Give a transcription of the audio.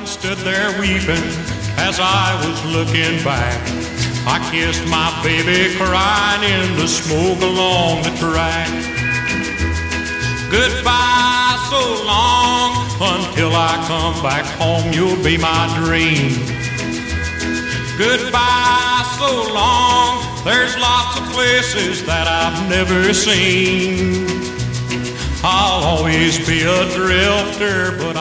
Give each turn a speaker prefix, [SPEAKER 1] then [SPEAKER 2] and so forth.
[SPEAKER 1] and stood there weeping as I was looking back. I kissed my baby crying in the smoke along the track. Goodbye so long, until I come back home, you'll be my dream. Goodbye so long, there's lots of places that I've never seen. I'll always be a drifter, but